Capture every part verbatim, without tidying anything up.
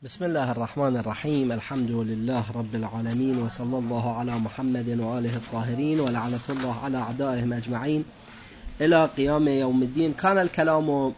بسم الله الرحمن الرحيم. الحمد لله رب العالمين، وصلى الله على محمد وآله الطاهرين، ولعنة الله على أعدائهم أجمعين إلى قيام يوم الدين. كان الكلام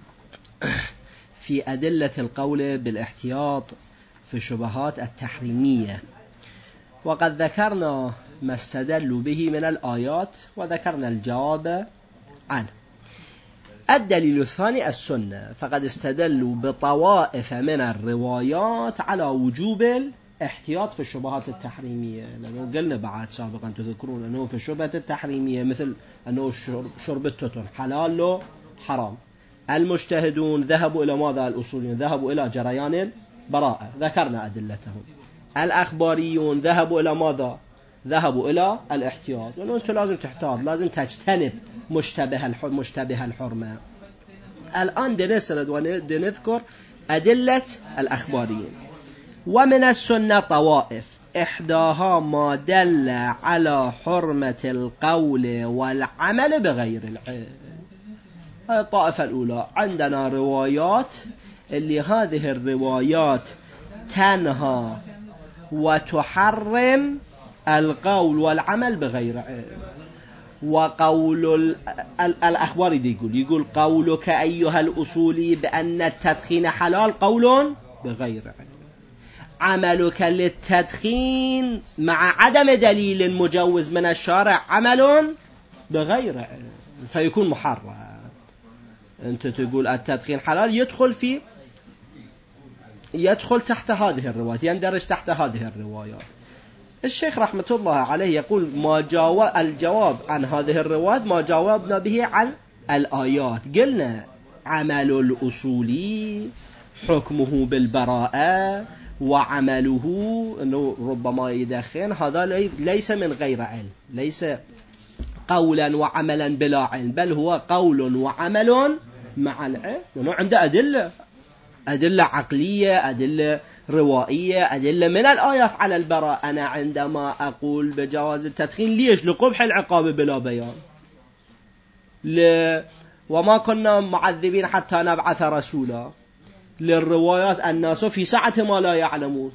في أدلة القول بالاحتياط في الشبهات التحريمية، وقد ذكرنا ما استدلوا به من الآيات وذكرنا الجواب عنه. الدليل الثاني السنة، فقد استدلوا بطوائف من الروايات على وجوب الاحتياط في الشبهات التحريمية، لأنه قلنا بعد سابقا تذكرون أنه في الشبهة التحريمية مثل أنه شرب التتن حلال له حرام. المجتهدون ذهبوا إلى ماذا؟ الأصوليون ذهبوا إلى جريان البراءة، ذكرنا أدلتهم. الأخباريون ذهبوا إلى ماذا؟ ذهبوا إلى الاحتياط، لأنه أنت لازم تحتاط، لازم تجتنب مشتبه مشتبه الحرمة. الآن دنسرد ونذكر أدلة الأخباريين. ومن السنة طوائف، إحداها ما دل على حرمة القول والعمل بغير العلم. هذه الطائفة الأولى. عندنا روايات اللي هذه الروايات تنهى وتحرم القول والعمل بغير علم. وقول الأخبار يقول يقول قولك أيها الأصولي بأن التدخين حلال قول بغير علم، عملك للتدخين مع عدم دليل مجوز من الشارع عمل بغير علم، فيكون محرم. أنت تقول التدخين حلال، يدخل في يدخل تحت هذه الروايات، يندرج تحت هذه الروايات. الشيخ رحمة الله عليه يقول ما جاوب الجواب عن هذه الروايات ما جاوبنا به عن الآيات. قلنا عمل الأصولي حكمه بالبراءة، وعمله أنه ربما يدخن، هذا ليس من غير علم، ليس قولا وعملا بلا علم، بل هو قول وعمل مع العلم، لأنه عنده أدلة أدلة عقلية، أدلة روائية، أدلة من الآيات على البراءة. أنا عندما أقول بجواز التدخين ليش؟ لقبح العقاب بلا بيان، ل... وما كنا معذبين حتى نبعث رسولا. للروايات الناس في سعة ما لا يعلمون،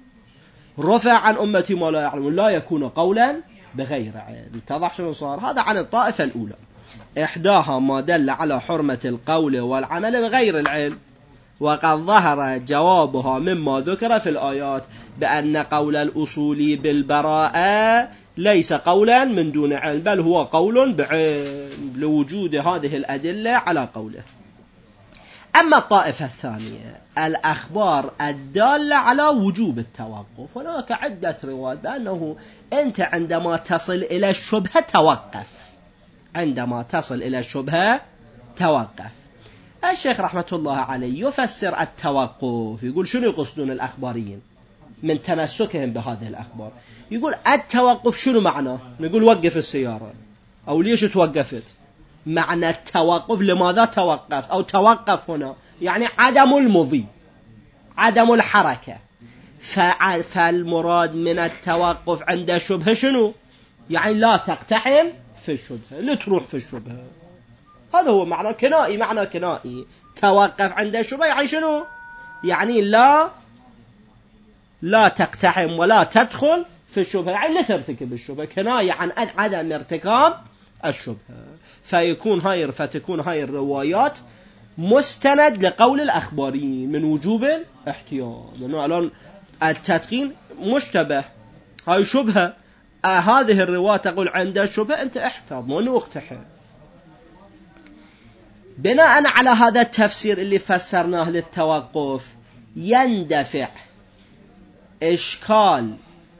رفع عن أمتي ما لا يعلمون، لا يكون قولا بغير علم. اتضح شنو صار؟ هذا عن الطائفة الأولى. إحداها ما دل على حرمة القول والعمل بغير العلم، وقد ظهر جوابها مما ذكر في الآيات بأن قول الأصولي بالبراءة ليس قولا من دون علم، بل هو قول بعلم، لوجود هذه الأدلة على قوله. أما الطائفة الثانية، الأخبار الدالة على وجوب التوقف. هناك عدة روايات بأنه أنت عندما تصل إلى الشبهة توقف، عندما تصل إلى الشبهة توقف. الشيخ رحمة الله عليه يفسر التوقف، يقول شنو يقصدون الأخباريين من تمسكهم بهذه الأخبار؟ يقول التوقف شنو معناه؟ نقول وقف السيارة، أو ليش توقفت؟ معنى التوقف لماذا توقف، أو توقف هنا يعني عدم المضي، عدم الحركة. فالمراد من التوقف عند الشبهة شنو؟ يعني لا تقتحم في الشبهة، لا تروح في الشبهة. هذا هو معنى كنائي، معنى كنائي. توقف عند الشبهة يعني شنو؟ يعني لا لا تقتحم ولا تدخل في الشبهة، يعني لا ترتكب الشبهة، كناية عن عدم ارتكاب الشبهة. فيكون هاي فتكون هاي الروايات مستند لقول الأخباريين من وجوب الاحتياط، لأنه الآن التدخين مشتبه، هاي شبهة. آه هذه الرواية تقول عند الشبهة أنت احتاط، مو أنه اقتحم. بناء على هذا التفسير اللي فسرناه للتوقف، يندفع إشكال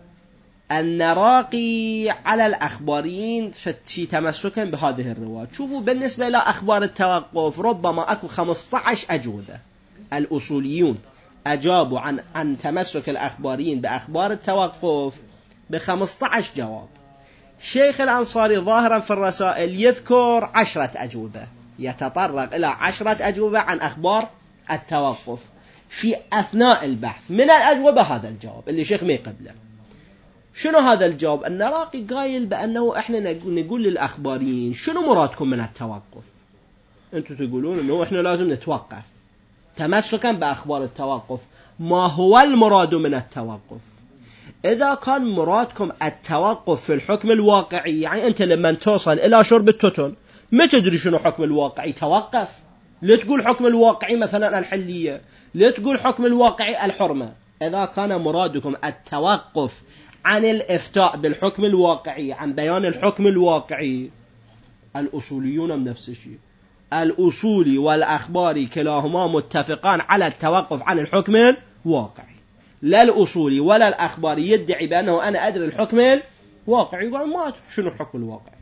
النراقي على الأخباريين في تمسكا بهذه الرواية. شوفوا بالنسبة إلى أخبار التوقف ربما أكو خمسة عشر أجوبة. الأصوليون أجابوا عن عن تمسك الأخباريين بأخبار التوقف بخمسة عشر جواب. شيخ الأنصاري ظاهرا في الرسائل يذكر عشرة أجوبة، يتطرق إلى عشرة أجوبة عن أخبار التوقف في أثناء البحث. من الأجوبة هذا الجواب اللي شيخ مي قبله. شنو هذا الجواب؟ النراقي قايل بأنه إحنا نقول للأخباريين شنو مرادكم من التوقف؟ أنتم تقولون أنه إحنا لازم نتوقف، تمسكا بأخبار التوقف. ما هو المراد من التوقف؟ إذا كان مرادكم التوقف في الحكم الواقعي، يعني أنت لما توصل إلى شرب التوتون ما تدري شنو حكم الواقعي، توقف. لا تقول حكم الواقعي مثلا الحلية، لا تقول حكم الواقعي الحرمة. إذا كان مرادكم التوقف عن الإفتاء بالحكم الواقعي، عن بيان الحكم الواقعي، الأصوليون من نفس الشيء، الأصولي والأخباري كلاهما متفقان على التوقف عن الحكم الواقعي. لا الأصولي ولا الأخباري يدعي بأنه أنا أدري الحكم الواقعي يقول ما أدري شنو الحكم الواقعي.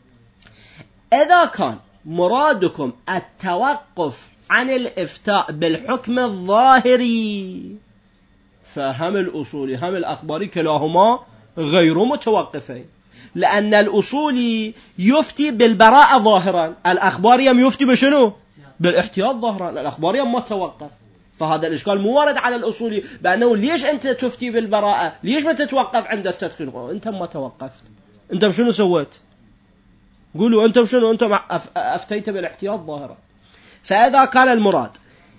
إذا كان مرادكم التوقف عن الإفتاء بالحكم الظاهري، فهم الأصولي هم الأخباري كلاهما غير متوقفين، لأن الأصولي يفتي بالبراءة ظاهرا، الأخباري يفتي بشنو؟ بالاحتياط ظاهرا، الأخباري ما توقف. فهذا الإشكال مو وارد على الأصولي بأنه ليش أنت تفتي بالبراءة، ليش ما تتوقف عند التدخين؟ أنت ما توقفت، أنت بشنو سويت؟ قولوا أنت بشنو؟ أنت أفتيت بالاحتياط ظاهرا. فإذا كان المراد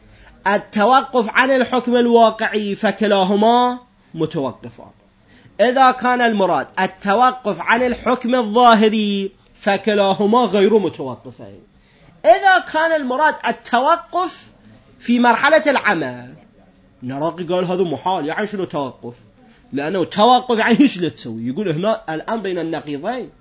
التوقف عن الحكم الواقعي فكلاهما متوقفان. إذا كان المراد التوقف عن الحكم الظاهري فكلاهما غير متوقفين. إذا كان المراد التوقف في مرحلة العمل، نراقي قال هذا محال، يعني شنو توقف؟ لأنه توقف يعني إيش لا تسوي؟ يقول هنا الآن بين النقيضين،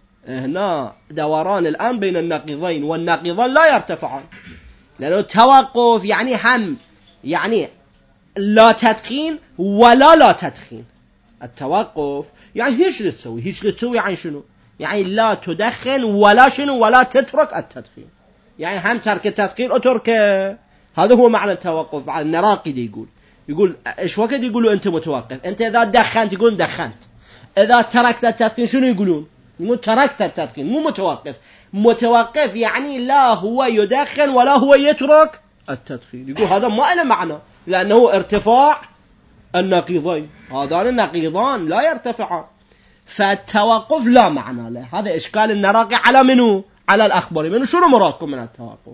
هنا دوران الآن بين النقيضين، والنقيضان لا يرتفعان، لأنه توقف يعني هم يعني لا تدخين ولا لا تدخين. التوقف يعني هيش لا تسوي، هيش لا تسوي يعني شنو؟ يعني لا تدخن ولا شنو ولا تترك التدخين، يعني هم ترك التدخين وتركه. هذا هو معنى التوقف. بعد النراقي دي يقول يقول ايش وقت يقولوا انت متوقف؟ انت اذا دخنت يقولون دخنت، اذا تركت التدخين شنو يقولون؟ يقولون تركت التدخين، مو متوقف. متوقف يعني لا هو يدخن ولا هو يترك التدخين. يقول هذا ما له معنى، لانه ارتفاع النقيضين، هذان النقيضان لا يرتفعان، فالتوقف لا معنى له. هذا اشكال النراقي على منو؟ على الأخباري. منو شنو مرادكم من التوقف؟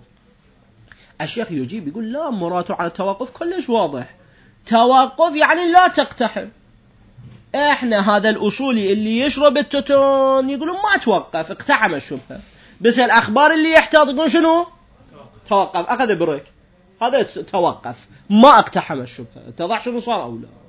الشيخ يجيب يقول لا، مراده على التوقف كلش واضح. توقف يعني لا تقتحم. احنا هذا الأصولي اللي يشرب التوتون يقولون ما توقف، اقتحم الشبهة. بس الأخبار اللي يحتاط يقولون شنو؟ توقف، أخذ بريك، هذا توقف ما اقتحم الشبهة. اتضح شنو صار أو لا؟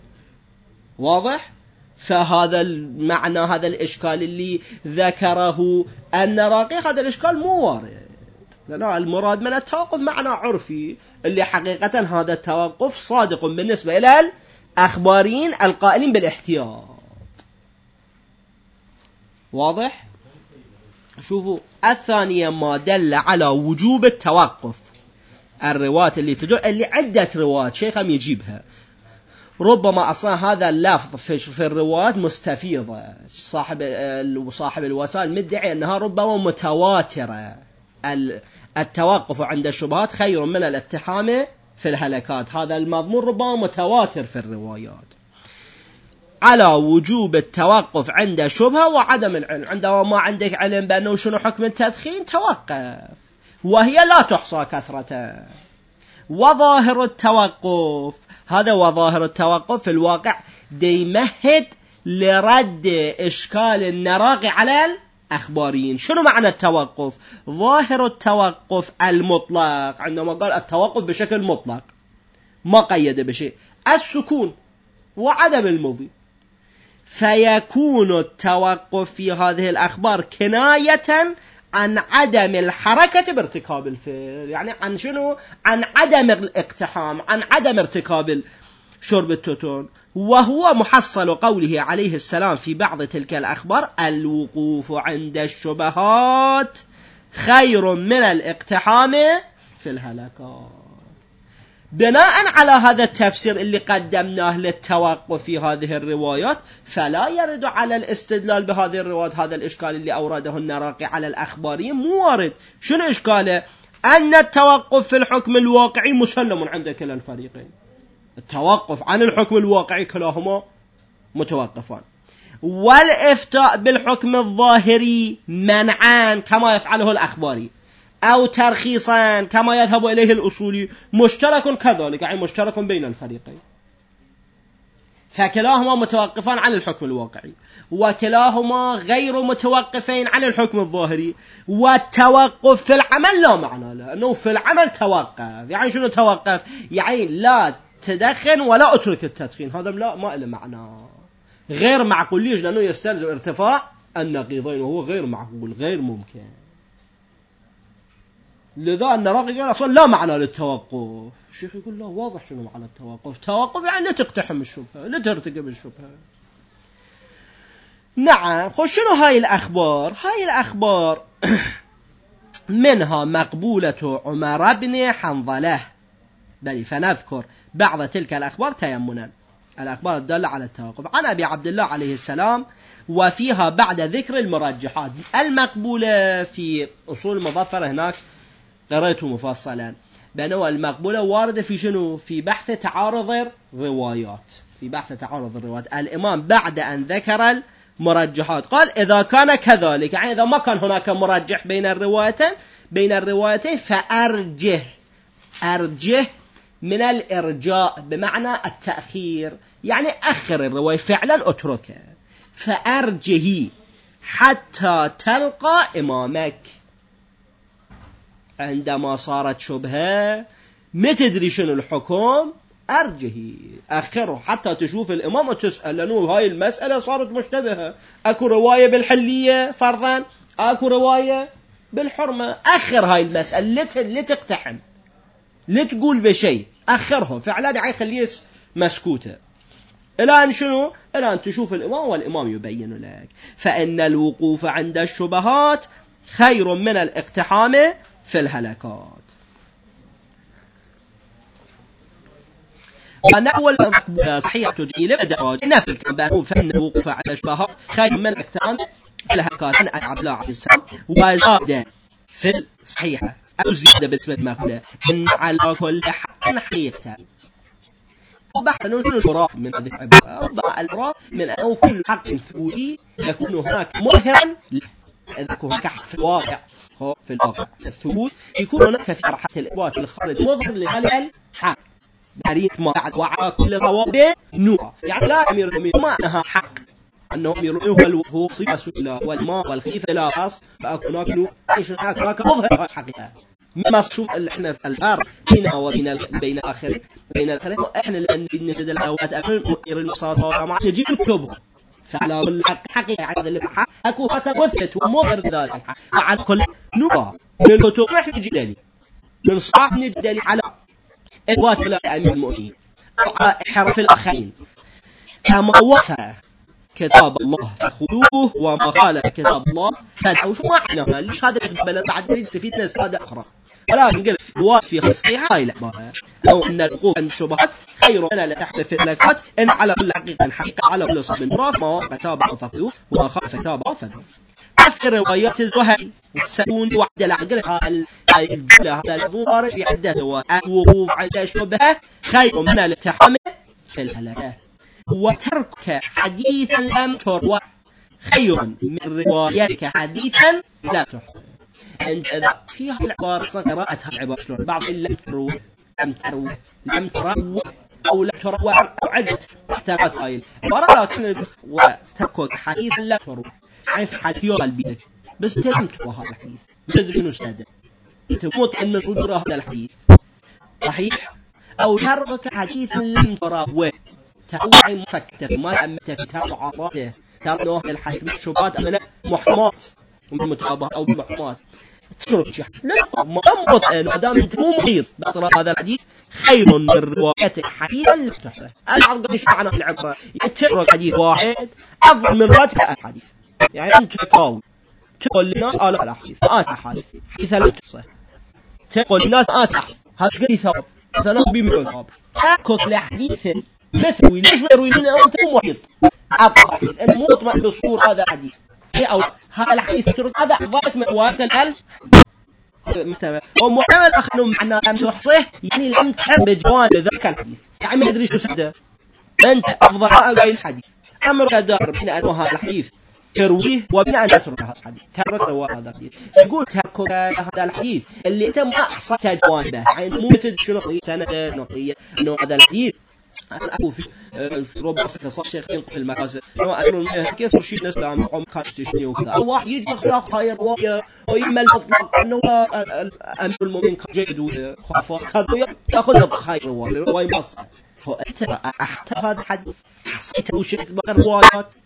واضح؟ فهذا المعنى، هذا الإشكال اللي ذكره النراقي، هذا الإشكال مو وارد، لأن المراد من التوقف معنى عرفي اللي حقيقة هذا التوقف صادق بالنسبة إلى الأخباريين القائلين بالاحتياط. واضح؟ شوفوا الثانية ما دل على وجوب التوقف، الروايات اللي تدل اللي عدة روايات شيخهم يجيبها، ربما أصلا هذا اللفظ في الروايات مستفيضة، صاحب صاحب الوسائل مدعي أنها ربما متواترة. التوقف عند الشبهات خير من الاقتحام في الهلكات، هذا المضمون ربما متواتر في الروايات على وجوب التوقف عند الشبهة وعدم العلم. عندما ما عندك علم بأنه شنو حكم التدخين توقف، وهي لا تحصى كثرة. وظاهر التوقف، هذا وظاهر التوقف في الواقع ديمهد لرد إشكال النراقي على الأخباريين. شنو معنى التوقف؟ ظاهر التوقف المطلق، عندما قال التوقف بشكل مطلق ما قيد بشيء، السكون وعدم المضي، فيكون التوقف في هذه الأخبار كناية عن عدم الحركة بارتكاب الفعل، يعني عن شنو؟ عن عدم الاقتحام، عن عدم ارتكاب شرب التوتون. وهو محصل قوله عليه السلام في بعض تلك الأخبار: الوقوف عند الشبهات خير من الاقتحام في الهلكات. بناء على هذا التفسير اللي قدمناه للتوقف في هذه الروايات، فلا يرد على الاستدلال بهذه الروايات هذا الإشكال اللي أورده النراقي على الأخباري، مو وارد. شنو إشكاله؟ أن التوقف في الحكم الواقعي مسلم عند كلا الفريقين، التوقف عن الحكم الواقعي كلاهما متوقفان، والإفتاء بالحكم الظاهري منعان كما يفعله الأخباري. أو ترخيصا كما يذهب إليه الأصولي مشترك كذلك، يعني مشترك بين الفريقين، فكلاهما متوقفان عن الحكم الواقعي وكلاهما غير متوقفين عن الحكم الظاهري. والتوقف في العمل لا معنى له، أنه في العمل توقف. يعني شنو توقف؟ يعني لا تدخن ولا أترك التدخين، هذا لا ما له معنى، غير معقول. ليش؟ لأنه يستلزم ارتفاع النقيضين وهو غير معقول غير ممكن. لذا أن الراقي قال أصلا لا معنى للتوقف. الشيخ يقول لا، واضح شنو معنى التوقف. توقف يعني لا تقتحم الشبهة، لا ترتكب الشبهة. نعم. خش شنو هاي الأخبار؟ هاي الأخبار منها مقبولة عمر بن حنظلة، بل فنذكر بعض تلك الأخبار تيمنا، الأخبار الدالة على التوقف، عن أبي عبد الله عليه السلام، وفيها بعد ذكر المرجحات المقبولة. في أصول المظفر هناك قرأته مفصلا بأنه المقبولة واردة في شنو؟ في بحث تعارض الروايات، في بحث تعارض الروايات. الإمام بعد أن ذكر المرجحات قال إذا كان كذلك، يعني إذا ما كان هناك مرجح بين الروايتين بين الروايتين فأرجه، أرجه من الإرجاء بمعنى التأخير، يعني أخر الرواية فعلا أتركه، فأرجه حتى تلقى إمامك. عندما صارت شبهة ما تدري شنو الحكم، أرجه، أخره حتى تشوف الإمام وتسأل، لأنه هاي المسألة صارت مشتبهة، أكو رواية بالحلية فرضا، أكو رواية بالحرمة، أخر هاي المسألة لتقتحم، لتقول بشيء، أخره فعلا، يعني خليه مسكوتة الآن شنو؟ الآن تشوف الإمام والإمام يبين لك. فإن الوقوف عند الشبهات خير من الاقتحام في الهلكات. ونحو المقبولة صحيحة جيلة بدراج نفل كان، فإن الوقوف عند الشبهات خير من الاقتحام في الهلكات. عن عبد الله عليه السلام وزاد في الصحيحة أو زيادة بالنسبة للمقبولة إن على كل حق حقيقة. أصبح نوع الفراق من هذه العبارة، أصبح الفراق من أنه كل حق ثبوتي يكون هناك مظهرا، إذا كان هناك حق في الواقع، في الواقع الثبوت يكون هناك في فرحة الإثبات الخارج مظهر لهذا الحق، بريك ما بعد وعلى كل ضوابط نور، يعني لا أمير المؤمنين ما أنها حق، أنه أمير المؤمنين هو صفة الله والماء والخيف لا خاص، فأكون هناك نور، إيش هناك مظهر الحقيقة. ما شوف احنا في الفرق بيننا وبين بين الاخرين بين الاخرين احنا لان نجد الاوقات امر المصادره مع نجيب الكتب فعلى كل حق حقيقه هذا اللي حق اكو مثبت ومظهر ذلك الحق وعلى كل نوع من الكتب نحن جدالي من صعب نجدالي على اثبات لا امير المؤمنين او حرف الاخرين. كما وفى كتاب الله فخذوه وما خالف كتاب الله فدعوا. شو معنى ليش هذا الكتاب بعد نريد نستفيد نستفادة أخرى، ولكن قل الواد في الصحيحة هاي العبارة أو أن الوقوف عند الشبهات خير من لتحت في اللكات إن على كل حقيقة حقيقة على كل صب راف ما وقع كتاب الله فخذوه وما خالف كتاب الله فدعوا. أفكر روايات الزهري والسكون وعد العقل هاي الجملة هذا المبارك في عدة روايات الوقوف عند الشبهات خير من التحمل في الهلاكات وترك حديثا لم تروى خير من روايتك حديثا لا تحصى. انت فيها العبارة قراءتها العبارة شلون بعض لم تروى لم تروى لم تروى او لم تروى او عدت احتاجات هاي العبارة، لكن وترك حديثا لا تروى يعني في حديث يوم البيت بس لم تروى هذا الحديث تدري شنو سادة تموت ان صدور هذا الحديث صحيح، او ترك حديثا لم تروى توعي مفكر ما أمت كتاب عطاته ترى الحديث من الشبهات أمنا محرمات من متابعة أو محرمات تترك شيء لا ما أمت ما دام أنت مو مريض بقرأ هذا الحديث خير من روايتك حديثا لا تحصى. العرض إيش معنى العبرة؟ تترك حديث واحد أفضل من روايتك الحديث، يعني أنت تقاوم تقول للناس آه لا الحديث آت حديث حديثا لا تحصى، تقول للناس آت هذا شقدي ثواب مثلا بمليون ثواب تأكل لحديث لا تروي. ليش ما يروي لنا وانت مو محيط أبقى حديث أنت مو مطمئن بصور هذا الحديث أو هذا الحديث ترك هذا أفضلك من رواية الألف ومحتمل أخذ معنا لم تحصيه يعني لم تحب بجوانب ذاك الحديث، يعني ما أدري شو سده أنت أفضل رأي الحديث أمر دار بين أنه هذا الحديث ترويه وبناء تترك هذا الحديث ترك رواية هذا الحديث. يقول ترك هذا الحديث اللي أنت ما أحصت جوانبه يعني مو تدشل سنة نقية إنه هذا الحديث أنا أقول في ربع فكرة صار شيخ ينقل المكاسب أنا أقول كيف رشيد نسلام قوم كاش تشني وكذا واحد يجي يخلق هاي رواية ويمل الإطلاق أنه أمر المؤمن جيد وخافات هذا يأخذ هاي رواية رواية مصر. فأنت أحتى هذا الحديث حصيته وشئت بقى روايات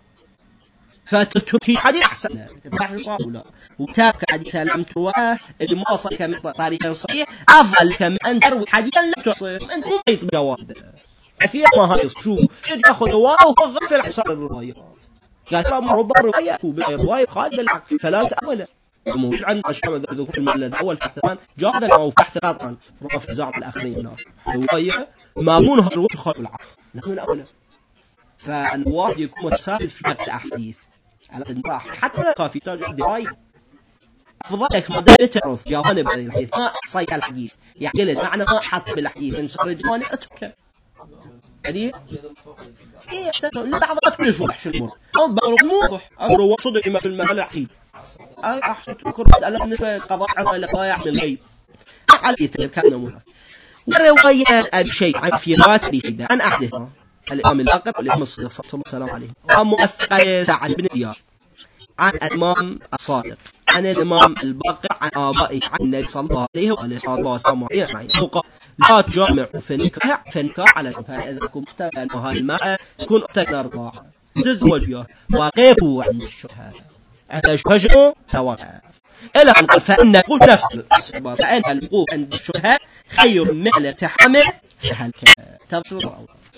فتتركي حديث أحسن تبعش صار ولا وتابك حديثا لم ترواه اللي ما وصل كم طريقا صحيح أفضل كم أن تروي حديثا لم تصل أنت مو قيد بجواد كثير ما هاي شو يجي أخذ رواية وهو غفل حصار الرواية قال ترى ربما الرواية بالرواية خالد بالعكس فلا تأوله موجود عند أشياء ذو في المجلد الأول في الثمان جاء أو في بحث قطعا في الزعم الأخرين رواية مامونها الرواية خالد بالعكس نحن الأولى فالواحد يكون متساهل في نقل الأحاديث على الراحة حتى لو في تاج الدراية أفضلك ما دام تعرف جوانب الحديث ما صيك الحديث يعني معنى ما حط بالحديث من صار جوانب أتركه حديث إيه ستون لحظات كل شو أحشر المر أو بقول موضح أمر وصدق ما في المجال الحديث أي أحشر كرة أنا بالنسبة لقضاء على ضايع من الغيب على يتكلم مرة والرواية أبي شيء عن في روايات بيدا أن أحدثها الإمام الأقر والإمام الصديق صلى الله عليه وسلم عليه عن مؤثقة سعد بن زياد عن الإمام الصادق عن الإمام الباقر عن آبائه عن النبي صلى الله عليه وآله وسلم لا تجامع في نكاح في نكاح على الشبهة إذا كنت مهال الماء كن أتكنا أربعة تزوج فيها وغيبوا عند الشبهة عند الشبهة سواء إلى أن قال فإن نقول نفس الأسباب فإن الوقوف عند الشبهة خير من التحمل في هالك تفسير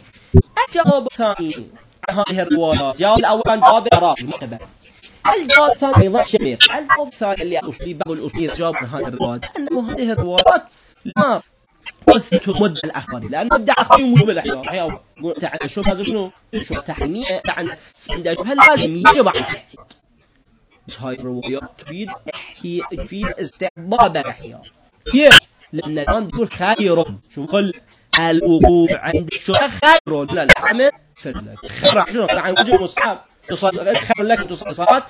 الجواب الثاني هذه الرواية جواب الأول كان جواب إعرابي معتبر الجواب الثاني أيضا شمير الجواب الثاني اللي أصلي بعض الأصلي جواب هذه الرواية أنه هذه الروايات لا تثبت مدة الأخبار لأن مدة أخبار مو بالأحياء يقول تعال شو هذا شنو شو تحمية تعال عند شو هل لازم يجب على التحقيق بس هاي الروايات تفيد احتي تفيد استعباب الأحياء كيف لأن الآن تقول خير شو كل الوقوف عند الشبهة خير لا الحمل خير عشان عن وجه المصحف تصاد خير لك تصاد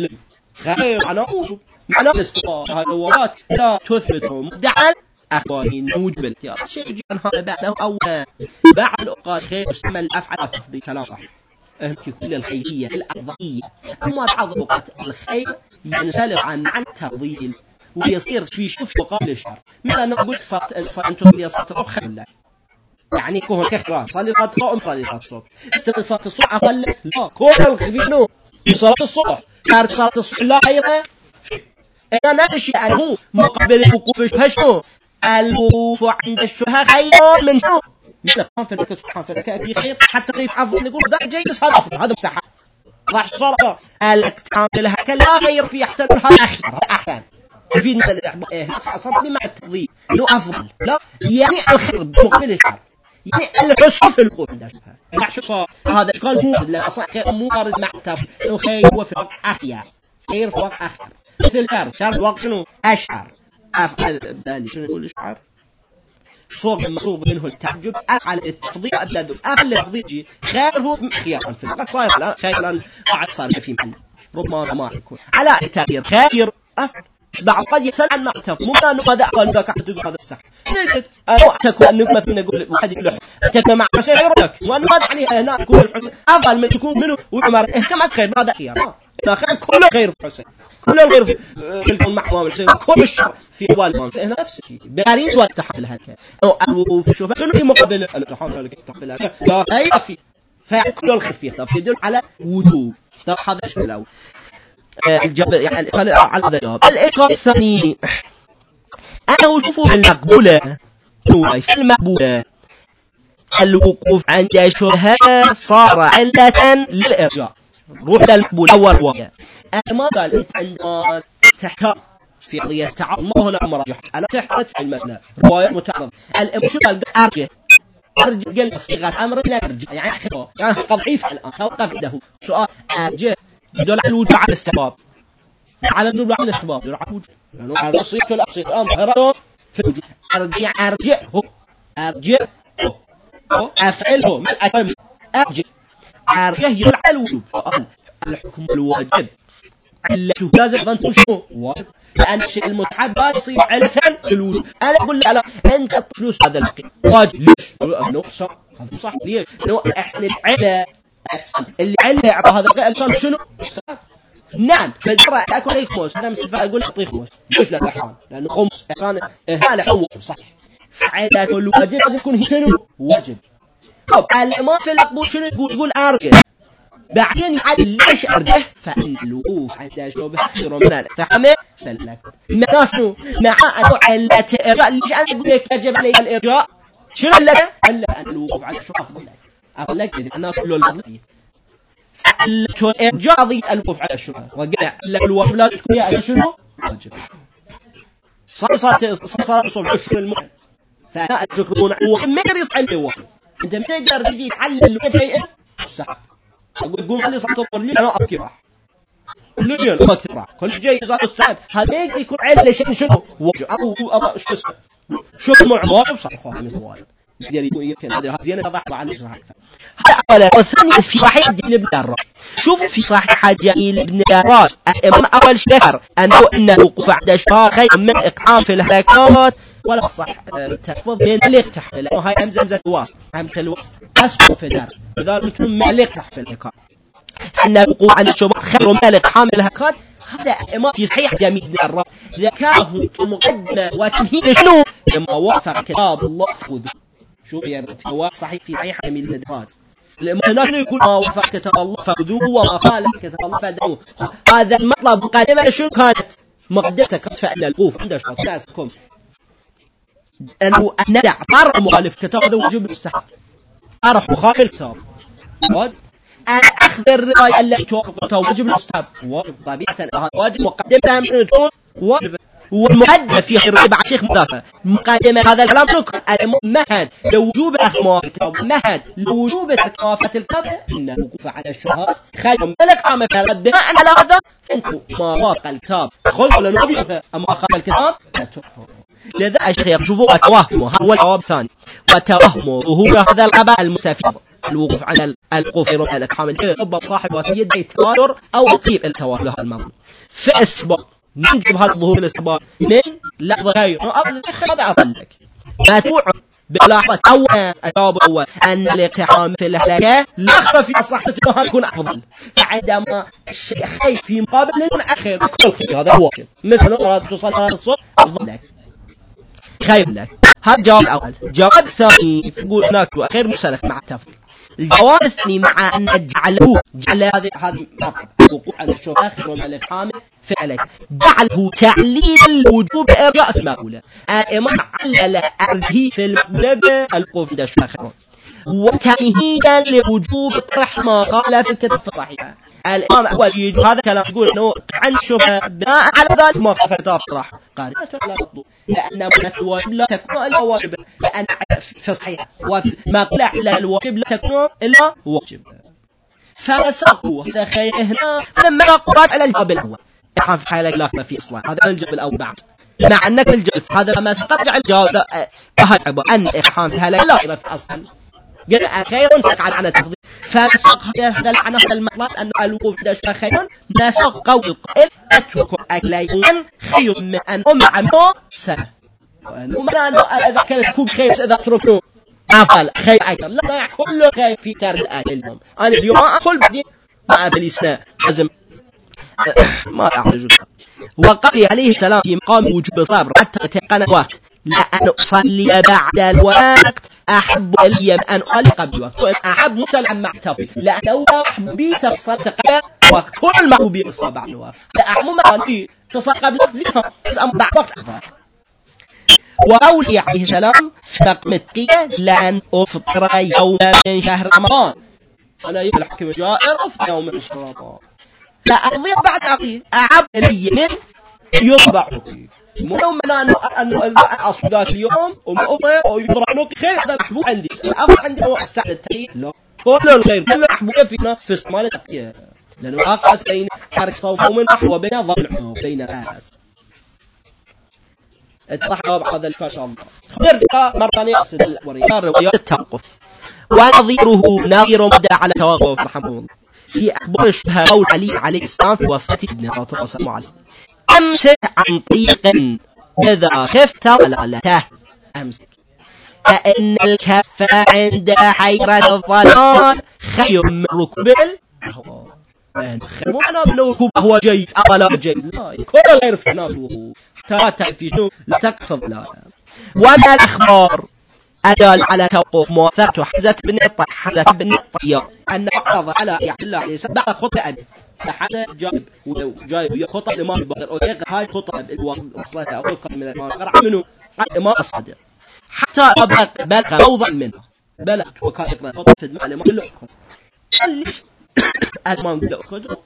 خير أنا أقول معنى الاستقاء هاي الروايات لا تثبت مدعا أخواني موجب الاختيار شيء يجي عن هذا بعده أو بعد الأوقات خير يسمى الأفعال تفضي كلام صح في كل الخيرية الأرضية أما بعض الأوقات الخير ينسلق عن عن التفضيل ويصير في شوف مقابل الشر مثلا نقول صارت صار أنتم اللي صارت روح خير لك يعني كون كخران صار لي صار صوم صار لي صار صوم استغل صار الصبح أقل لا كون الخبينو صار الصبح كار صار الصبح لا أيضا أنا نفس الشيء هو مقابل الوقوف شو الوقوف عند الشبهة خير من شو مثل قام في الركعة سبحان في الركعة في خير حتى قريب حافظ نقول ده جيد هذا أفضل هذا مستحق راح صار الاقتحام لها كلا خير في يحتمل هذا أخير أحيان يفيد مثل أصابني مع التضييق إنه أفضل لا يعني الخير مقابل الشر يعني الحسن في الوقوف عند الشبهة راح شو صار هذا إشكال مو لا أصلا خير مو وارد مع التف إنه خير هو في وقت أخير خير في وقت آخر مثل شر شر وقت شنو أشعر أفعل بالي شنو يقول الشعر صوب مصوب منه التعجب على التفضيل أبلاد أقل التفضيل خير هو خيار في الوقت صاير الآن خير الآن قاعد صار في محل ربما ما يكون على التغيير خير أفعل بعض قد يسأل عن معتف مو أنه هذا أقل ذاك أحد يقول هذا استحق نجد أنا أتكلم أنه مثلا نقول واحد يقول أتكلم مع حسين يردك وأنا ما يعني هنا يكون الحسين أفضل من تكون منه وعمر اهتمت خير هذا خيار لا خير كله خير في حسين كل الغير في الكون محوام الحسين كل الشر في والمان هنا نفس الشيء باريس والتحفل هكذا أو في الشباب شنو مقابل التحفل لك التحفل هكذا لا هي في فكل الخير فيه يدل على وجوب طب هذا الشيء الأول الجواب يعني على هذا الجواب الإجابة الثاني أنا أشوفه المقبولة هو في المقبولة الوقوف عند الشبهة صار علة للإرجاء روح للمقبول أول واحد أنا ما قال أنت عندما تحتاج في قضية تعارض ما هو لا مراجع أنا تحتاج في المسألة رواية متعارض الإمشي قال أرجع أرجع قال صيغة أمر لا أرجع يعني أخذه يعني تضعيف الآن توقف له سؤال أرجع يدل على الوجوب على الاستحباب على الوجوب على الاستحباب يدل على الوجوب لأنه على الصيغة الأصيل أمر في الوجوب أرجع أرجعه أرجعه أفعله من أتم أرجع أرجع يدل على الوجوب سؤال الحكم الواجب علته لازم أن تشوف واجب، لأن الشيء المستحب لا يصير علة الوجوب. أنا أقول لا أنت فلوس هذا الحقيقة واجب، ليش؟ نقص هذا صح، ليه؟ لو أحسن العلة أحسن اللي علة يعطى هذا الإنسان شنو؟ نعم فدرى أكل أي خمس هذا مستفاد أقول أعطيه خمس، ليش لا الإحسان؟ لأنه خمس إحسان هذا حوم صح، فعلة الواجب لازم يكون هي شنو؟ واجب. طب الإمام في الأقبول شنو يقول؟ يقول أرجع بعدين يعلل ليش أرجه؟ فإن الوقوف عند شبه خير من الاقتحام فلك مع شنو؟ مع أنه علة إرجاء. ليش أنا أقول لك يجب علي الإرجاء؟ شنو لك؟ ألا أن الوقوف عند شبه أفضل لك أقول لك إذا أنا كله الأفضل فعلة إرجاء ضيت الوقوف على الشبه وقلنا الوقوف لا تكون يا شنو؟ واجب. صار صار صار صار الشكر المهم فأنا الشكر المهم ما يقدر يصعد له واجب. أنت ما تقدر تجي تعلل شيء مستحب. أقول قوم خلي صوت الطور لي أنا أبكي راح لين ما تراح كل جاي صار السعد هذا يكون علة شيء شنو واجب أو أو شو اسمه شو المعمار صح خواه من الواجب يقدر يكون يمكن هذا زين صح عن إيش راح هذا أولا. والثاني في صحيح جميل بن دراج. شوفوا في صحيح جميل بن دراج الإمام أول شهر أنه أن الوقوف عند شفاء خير من إقامة في الهلاكات ولا صح تفض من الاقتحام لأنه هاي همزة همزة الوسط همزة الوسط أسفل في دار إذا قلتم من الاقتحام في الإقامة أن الوقوف عند الشباب خير من الاقتحام الهلاكات. هذا إمام في صحيح جميل بن دراج ذكره كمقدمة وتمهيد شنو لما وافق كتاب الله فخذه. شوف يا في صحيح في صحيح جميل بن دراج الإمام يقول ما وافق كتاب الله فخذوه وما خالف كتاب الله فدعوه. هذا المطلب مقدمة شو كانت مقدمتها كانت فإن الوقوف عند الشباب ناسكم أنه ندع طرح مخالف كتاب هذا وجب مستحب طرح مخالف الكتاب واجب. أنا أخذ الرواية التي توافق وجب مستحب واجب طبيعة هذا واجب مقدمة من تكون واجب والمقدمة في الرواية بعد شيخ مضافة مقدمة هذا الكلام نكر المهد لوجوب أخمار الكتاب مهد لوجوب ثقافة الكتاب إن الوقوف على الشهادة خير من الإقامة في الغد على هذا أنتم ما وافق الكتاب خذوا لنبيه أما أخذ الكتاب لذا الشيخ يشوفوا وتوهمه هو الجواب الثاني وتوهمه ظهور هذا الغباء المستفيض الوقوف على الوقوف في ربع الأكحام رب صاحب وسيد التواتر أو طيب التواتر لها المضمون في إسباب نجيب هذا الظهور الإسباب من لحظة غير هذا أقول لك ما توعد بلاحظة أولا الجواب الأول أن الاقتحام في الهلاكة لا خف في صحته يكون أفضل فعندما خير في مقابل يكون أخير كل خير هذا هو مثل أراد تصل على الصوت أفضل لك خير لك. هذا الجواب الأول. الجواب الثاني يقول هناك أخير مسلخ مع التفضيل. الجواب الثاني مع أن جعله جعل هذه هذه وقوع على الشرط آخر ومع الإقامة فعلك جعله تعليل الوجوب إرجاء في المقولة الإمام علل أرجه في المقولة بالوقوف عند الشاخر وتمهيدا لوجوب طرح ما قال في الكتاب الصحيحة. الإمام أول يجب هذا كلام يقول أنه عن شبهة بناء على ذلك ما خفت طرح قال لا تطلب لأن من الواجب لا تكون إلا واجب لأن في الصحيح وما قل على الواجب لا تكون إلا واجب فساقوا هذا خير هنا لما قرأت على الجواب الأول يحن في حالك لا في إصلاح هذا الجواب الأول بعد مع أنك الجواب هذا ما استرجع الجواب فهذا أن إحان في حالك لا في أصلا قال خير سقع عن التفضيل فسق هذا العنف المطلب أن الوقوف عند الشيء خير نسق قول القائل أترك أكلين خير من أن أمعمه سنة ومعنى أنه إذا كانت تكون خير إذا أتركه أفضل خير أكثر لا كل خير في تارد الآن اليوم أنا اليوم أقول بعدين ما أبليسنا لازم ما أعرج وقال عليه السلام في مقام وجوب الصبر حتى يتقن الوقت لأن أصلي بعد الوقت أحب لي أن أصلي قبل الوقت أحب مسلم مع التوفيق لأنه أحب بي تصل قبل وقت كل ما هو بي تصل بعد الوقت أحب ما بي تصل قبل الوقت زيها أم بعد وقت أخبار. وقولي عليه السلام في مقمتقية لأن أفطر يوم من شهر رمضان أنا يقول الحكم جائر أفطر يوم من شهر رمضان لا أضيع بعد أخي أحب لي من يطبع مو من أنه أنه أصل ذات اليوم ومؤطر ويضرعنوك خير هذا محبوب عندي الأفضل عندي هو السعد التعيين لا كل الخير كل محبوب فينا في استعمال التقية لأنه أخذ بين حرك صوف ومن نحو بين ضمن بين الآيات اتضح هذا الكلام شاء الله. نرجع مرة ثانية أقصد الوريات التوقف ونظيره نظير مدى على توقف رحمه الله في أخبار الشبهة قول علي عليه السلام في وصية ابن الرسول صلى الله عليه وسلم: أمسك عن طريق إذا خفت ضلالته، أمسك، فإن الكف عند حيرة الضلال خير من ركوب الأهواء. مو معنى أن ركوب هو جيد أو لا جيد، لا، كل غير تنافه حتى لا تعفي شنو لا تكفى ضلالا. وما الأخبار أدل على توقف موثقة حمزة بن حمزة بن الطيار أن عرض على يعني الله عليه السلام بعد خطأ أبي فحمزة جايب وجايب خطأ الإمام الباقر أو يقع هاي خطأ الوصلة أو خطأ من الإمام الباقر منه الإمام الصادق حتى بلغ بلغ موضع منه بلغ وكان يقرأ خطأ في المعنى الإمام اللي أخذ ليش الإمام اللي أخذ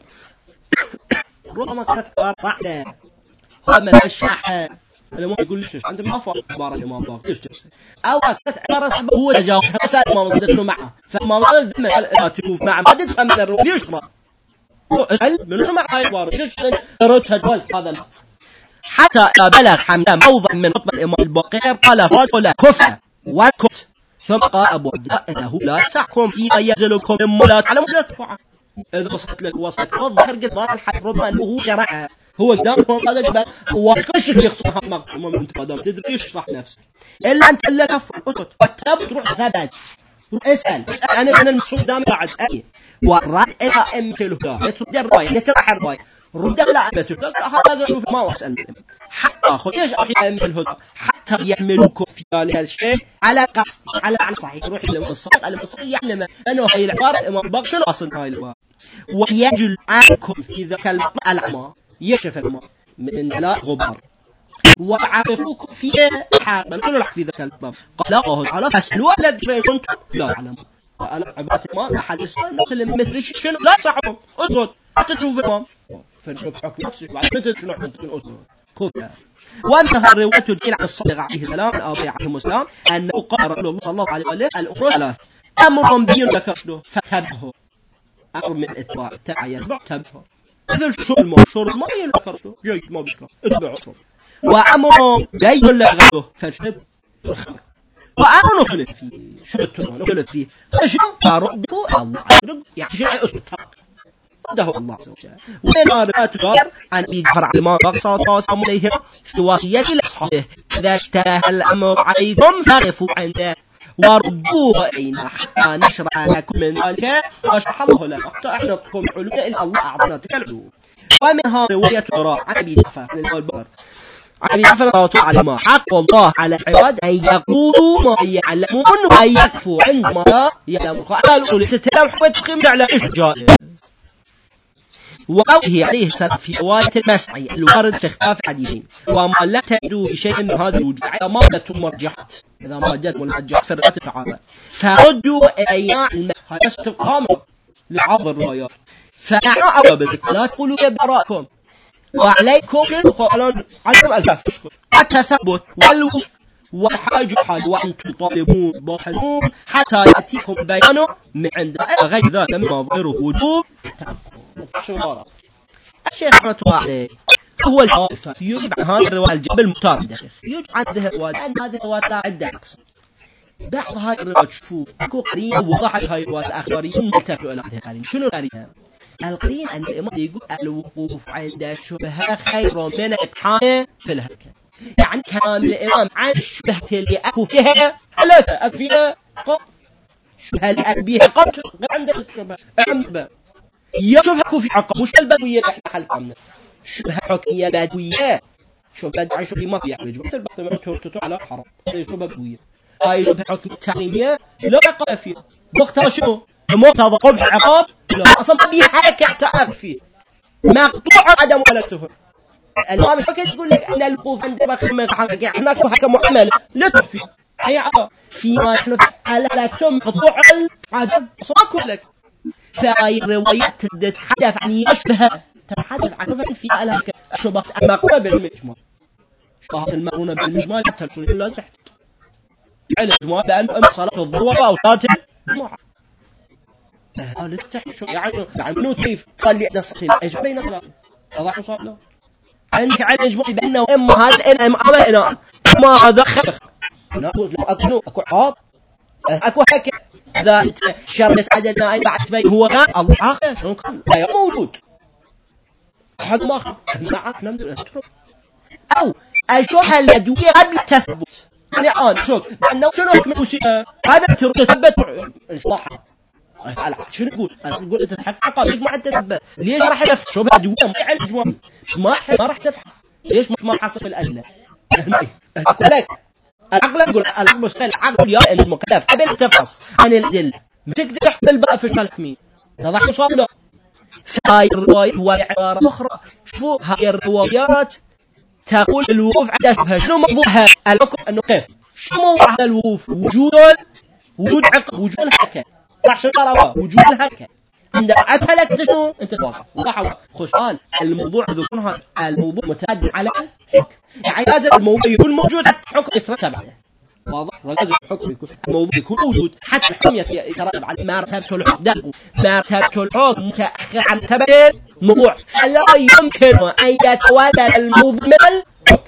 ربما كانت عبارة صعبة هو من الشاحة الإمام يقول ليش أنت ما فاهم عبارة الإمام الباقر ليش تفسر أو كانت عبارة صعبة هو تجاوز مسألة الإمام الصادق معه فما ما ما تشوف معه ما تفهم من الرواية يشرح اسأل منو مع هاي العبارة شو رد تجاوز هذا حتى بلغ حمزة موضع من خطبة الإمام الباقر قال فاضل كفى واسكت ثم قال أبو عبد الله إنه لا يسعكم فيما ينزلكم مما لا تعلمون لا تفعل إذا وصلت لك وصلت الظهر قد ظهر الحد ربما أنه هو شرعها هو قدامكم صادق وكل شيء يخصها مقام أنت قدام تدري يشرح نفسك إلا أنت اللي كفر أسكت وتب تروح ثبت اسأل اسأل أنا أنا المسؤول دام بعد أي والرد إلى أم في الهدى يترد الرواية يترح الرواية رد لا أم في الهدى هذا شوف ما واسأل حتى خذ إيش أحيانا أم في الهدى حتى يعملوكم في ذلك الشيء على قصد على على صحيح يروح للمصطلح المصطلح يعلم أنه هاي العبارة الإمام باق شنو أصل هاي العبارة ويجل عنكم في ذاك العلماء يشف الماء من لا غبار وعرفوكم في حاجة شنو راح في ذاك الباب قال الله تعالى فاسألوا الذين كنتم لا تعلمون أنا عبارة ما أحد السؤال نسلم مثل شنو لا صحهم أسود تشوف الإمام فنشوف حكم نفسك بعد مثل شنو عندك من أسود كفر. وانتهى الرواية تدين عن الصادق عليه السلام الأبي عليه السلام أنه قال رسول الله صلى الله عليه وسلم الأمور ثلاث أمر بين ذكرته فتبه أمر من الإتباع تعين تبه مثل شو الماء شو الماء ينكرته جيد ما بيشرب اتبعه وأمر جيد لغيره فشرب الخمر وأنا نخلت فيه شو التنوى نخلت فيه فشو فرده الله يعني شيء أسود رده الله عز وجل. وين رأت غير عن أبي جعفر على ما رقصة وصام عليه في وصية لأصحابه إذا اشتهى الأمر عليكم فاغفوا عنده وردوه أين حتى نشرع لكم من ذلك وشرح الله لنا حتى أحرقكم علوم إلا الله أعطنا تكلوا. ومنها رواية راء عن أبي جعفر للبر عن أبي جعفر رضي على ما حق الله على العباد أن يقولوا ما يعلمون وأن يكفوا عندما يعلمون قالوا لتتلم حويت تقيم على إيش جائز. وقوله عليه السلام في رواية المسعي الوارد في اختلاف حديثين وما لا تجدوا بشيء من هذا الوجود إذا ما وجدتم مرجحت إذا ما وجدتم مرجحت في الرواية الصحابة فردوا إلينا المسعي استقامة لعرض الروايات فأعوا بذلك لا تقولوا يبراكم وعليكم قالوا عليكم الكف التثبت والوف والحاج حال وأنتم طالبون باحثون حتى يأتيكم بيانه من عند غير ذلك مما ظهره وجوب الشيخ رحمة الله عليه هو الحافظ يجب عن هذه الرواية الجبل المتاردة يجب عن هذه الرواية لأن هذه الرواية لا عدة أقصى بعض هذه الرواية تشوفوا أكو قرين وضحت هذه الرواية الأخباريين ملتفوا إلى هذه القرين شنو القرين؟ القرين أن الإمام يقول الوقوف عند الشبهة خير من إقحام في الهكة يعني كان الإمام عن الشبهة اللي أكو فيها ثلاثة أكو فيها قط شبهة اللي أكو فيها قط عندك الشبهة عمبة يشوف أكو في عقب مش البدوية إحنا حل قمنا شبهة حكية بدوية شبهة عن شبهة ما فيها رجل مثل بحث من تورتو على حرام هذه شبهة بدوية هاي شبهة حكية تعليمية لا عقاب فيها وقتها شنو مقتضى قبح عقاب لا أصلا ما بيها حركة تعرف فيه مقطوع عدم ولا تهر الإمام الحكي يقول لك أن الوقوف عند بخمة حقيقة إحنا كحكة محملة لا تخفي هي عقاب فيما نحن على لكتم مقطوع العدم أصلا لك فهي الروايات تتحدث عن يشبه تتحدث عن في على شبهة المقرونة بالمجموع شبهة المقرونة بالمجموع تلسون لا تحت على المجموع بأن أم صلاة الظهر أو صلاة الجمعة هذا تحت يعني يعني منو كيف تصلي عند الصحيح أجمعين صلاة أضح صلاة عندك على الأجمع بأنه إما هذا إن أما إنا ما هذا خخ نقول لو أكنو أكو عاب أكو حكي إذا أنت شرط عدد نائب بعد تبين هو كان الله آخر كان لا موجود أحد ما خ نعم نمدل أترك أو الشبهة الأدوية قبل تثبت يعني الآن شوف لأنه شنو حكم الوسيلة قبل تثبت إصلاح شنو نقول؟ نقول أنت تحقق ليش ما حد تثبت؟ ليش راح تفحص شبهة أدوية ما يعالج ما ما ما راح تفحص ليش مش ما حصل الأدلة؟ أقول لك العقل يقول العقل مستقل العقل يا أنت مكلف قبل تفحص عن الأدلة ما تقدر تحمل بقى في الحكمين تضح صواب لا هاي الرواية وعبارة أخرى شوفوا هاي الروايات تقول الوقوف عندها شبهة شنو موضوعها الحكم أنه كيف شو موضوع هذا الوقوف وجود وجود عقب وجود الحكم صح شو قرأوا وجود الحكم عند أكلك شنو أنت واقع صح خصال الموضوع ذكرها الموضوع متعدد على الحكم يعني لازم الموضوع يكون موجود حتى الحكم يترتب عليه واضح لازم الحكم يكون الموضوع يكون موجود حتى الحكم يترتب على مرتبة الحكم دقوا مرتبة الحكم متأخر عن تبين موضوع فلا يمكن أن يتولى الموضوع من الحكم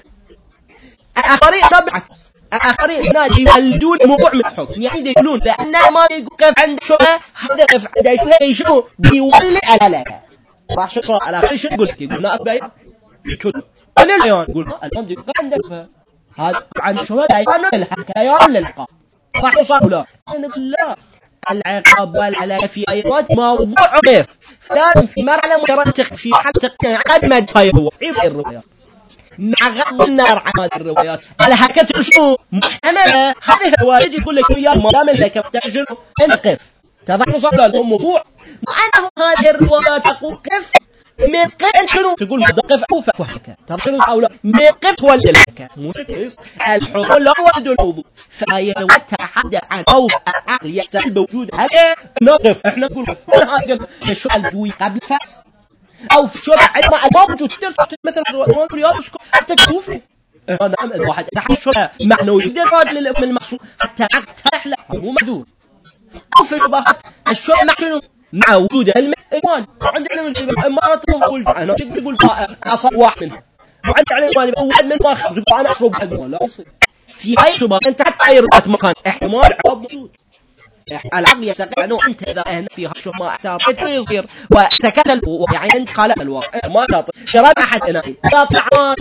الآخرين بالعكس الآخرين هنا يولدون موضوع من الحكم يعني يقولون لأن ما يقف عند شبهة هذا يقف عند شبهة شنو بيولد على لا راح شو صار الآخرين شو يقول لك يقولون أكبر كتب أنا اليوم يقول اليوم يقف عندك هذا عن شبهة يقولون الحكاية للعقاب صح صار لا أنا أقول لا العقاب والعلاج في أي وقت موضوع كيف فلازم في مرحلة مترتق في حال تقنية قد ما تغيروا في الروايات مع غض النظر عن هذه الروايات على حكت شنو محتملة هذه الروايات يقول لك يا مرامل لك وتحجر انقف تضع صار له الموضوع وأنا هذه الروايات تقول كيف من قف شنو تقول قف أو فهك تضع أو لا من قف ولا لك مش كيس الحكم لا ولد الموضوع فهي تحدث عن موضع عقل يستحيل بوجود هذا نقف احنا نقول هذا السؤال دوي قبل فاس أو في شبه عندما ما موجود تقدر مثلا الوان رياض حتى تشوفه أنا الواحد صح شبه معنوي يقدر راجل من المقصود حتى عقد تحلى مو مدور أو في شبهات الشبه مع شنو مع وجود الإيمان عندنا من الإمارات مقول أنا شو يقول أصاب واحد منها وعند عليه مالي واحد من ما خرج أنا أشرب هذا لا يصير في هاي شبه أنت حتى أي رؤية مكان احتمال عقاب موجود العقل يستقع أنه أنت إذا هنا فيها شو ما اعترضت يصير وتكتل يعني أنت خالق الواقع ما تطع شرط أحد هنا قاطع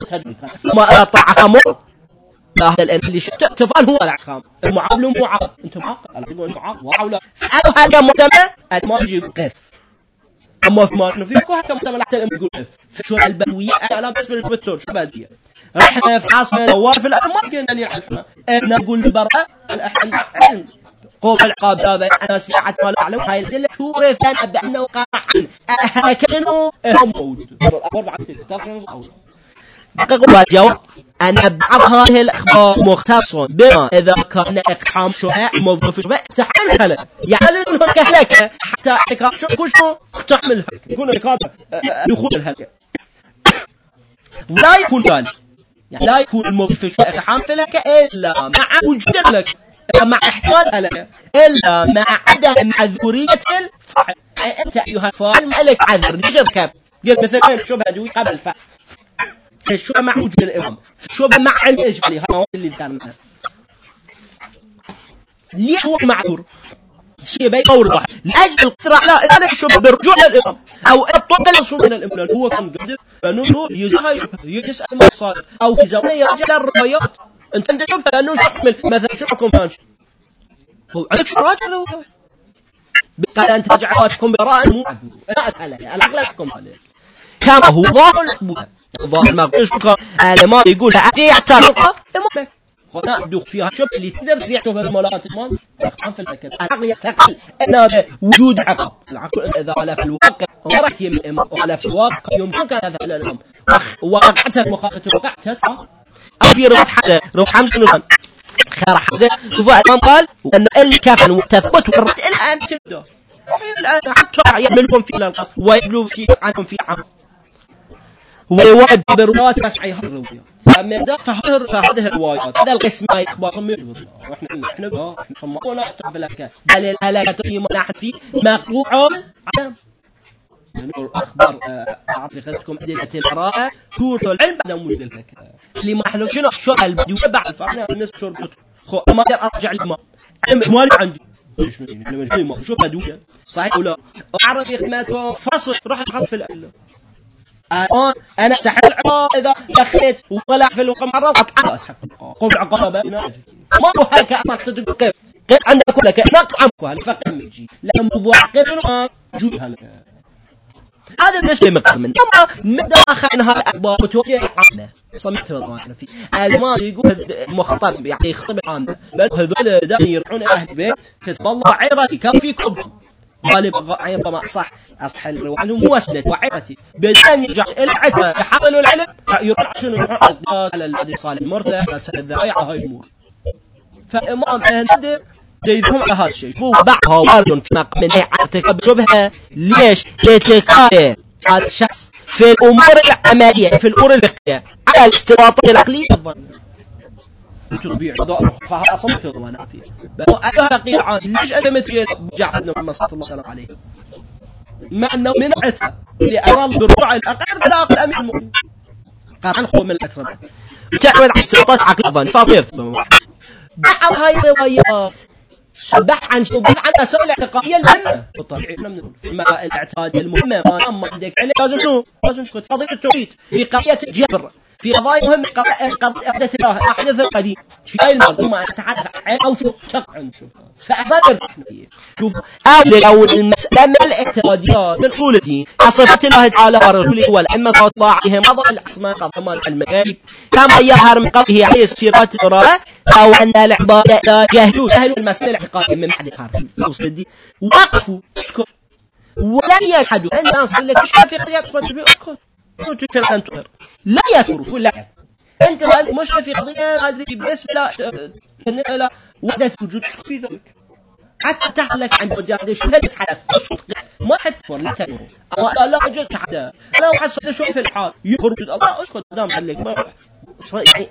ما قاطعها مو هذا اللي تفعل هو العقام المعامل مو عقل أنت معقل العقل معقل وعولا أو هذا مهتمة ما يجي قف أما في ما في كوها كم تملح تلم يقول قف في شو البلوية أنا لا بس في البتول شو بديه رحنا في عاصمة دوار في الأرض ما كنا دليل على الحمى أنا أقول برا الأحد قوم العقاب هذا الناس في عاد ما يعلم هاي الدلة شورة كان بأنه وقع هكذا هم موجود أربعة تلاتة دقيقة الجواب أنا بعض هذه الأخبار مختص بما إذا كان إقحام شبهة موظف شبهة تحمل هلك يعني إنه كهلك حتى إقحام شبهة كل شو تحمل هلك يكون إقحام دخول الهلك ولا يكون ذلك يعني لا يكون الموظف شبهة إقحام في الهلك إلا مع وجود لك مع احتمال لك إلا مع عدم معذورية الفاعل أنت أيها الفاعل ما لك عذر ليش اركب قلت مثلا الشبهة دوي قبل الفاعل الشبهة مع وجود الإمام الشبهة مع علم الإجمالي هذا هو اللي ذكرناه ليش هو معذور شيء بين قول واحد لأجل القطرة لا إذا الشبهة برجوع للإمام أو الطبق الأصول من الإمام هو كان قدر فنو يزهي يسأل ما صار أو في زمن يرجع الروايات أنت أنت شبهة أنه يحمل مثلا شبهكم فانش هو عندك شو راجع له قال أنت رجعاتكم براء مو العقل يحكم عليه كما هو ظاهر الحبوة ظاهر ما قلش بك الإمام يقول أجي يعترضها إمامك خنا دوخ فيها شبه اللي تقدر تزيح شبه المولات الإمام يخطان في الأكد العقل يستقل أن هذا وجود عقب العقل إذا على في الواقع غرت يم الإمام وعلى في الواقع يمكن هذا الإمام وقعت المخافة وقعت أو في روح حسن روح حمد نوحن خير حسن شوفوا الإمام قال أنه اللي كافن وتثبت ورت الآن تبدأ الآن حتى يعملون في القصد ويبلو في عنهم في عام ويواد بروايات مسعي هالروايات فمن فهر فهذه الروايات هذا القسم ما يخبر من وإحنا إحنا بقى صممونا تبلك دليل على تقييم نحن في مقطوع عام من الأخبار أعطيكم أدلة القراءة شورت العلم بعد موجود لك اللي ما إحنا شنو شو البدو بعد فإحنا الناس شربت خو ما أقدر أرجع لما ما عندي شو بدوية صحيح ولا أعرف يخدمته فصل روح أخذ في الأدلة. الآن أنا استحل العقاب إذا دخلت وطلع في القمر وقطع قول عقابة ما هو هيك ما تدق قف قف عندك كلك نقطع عنك فقط مجي لأن موضوع قف جود هلا هذا بالنسبة مقدم أما مداخل إنها الأخبار متوجهة عامة صمت وضعنا فيه الما يقول مخطط يعني يخطب عامة بل هذول دائما يرجعون أهل البيت تتطلع عيرتي كم فيكم غالب عين ما صح أصح الروان مو وسنة وعيرتي بدأن يرجع إلى عدة يحصلوا العلم يرجع شنو على الذي صالح مرتة على سنة الذائعة هاي الأمور فإمام أهل جيدهم على هذا الشيء هو بعضها وارد كما من أي ارتكاب شبهة ليش ارتكاب هذا الشخص في الأمور العملية في الأمور الفقهية على الاستباطات العقلية الظن تطبيع ضوء فها أصمت وانا فيه بل أيها القيل عام ليش أنت متجيل جعفر بن محمد صلى الله عليه وسلم عليه مع أنه من عتها لأرام بالرعي الأقل لا أقل أمين المؤمن قال عنه من الأتربة وتعود على استباطات عقلية الظن فاطيرت بعض هاي الروايات صبح عن شبه عن أسئلة الاعتقادية المهمة بالطبيعي ما الاعتقاد المهمة ما أما عندك عليه لازم شنو لازم تكون قضية التوحيد في قضية الجبر في قضايا مهمة قضية أحدث الله أحدث القديم في أي المرض ما أتحدث عن أو شو تقع عن شوف فأبادر شوف أول أول المسألة من الاعتقاديات من أصول الدين صفة الله تعالى ورسوله والأئمة الله عليهم أضع الأسماء قضاء المكارم كما يظهر من قوله عليه صفات القراءة أو أن العبادة لا جهلوا جهلوا المسألة الاعتقادية من بعد خارج أصول الدين وقفوا اسكت ولن يجحدوا الناس اللي كشف في قضية صفات البيئة اسكت كنت في الأنتظر لا يترك ولا يترك أنت مش في قضية أدري باسم لا لا وحدة وجود في ذلك حتى تحلك عند وجاد شو هل تحدث ما حتفر لا تنور أو لا وجد تحدث لا واحد صدق شو في الحال يخرج الله أسكت دام عليك ما يعني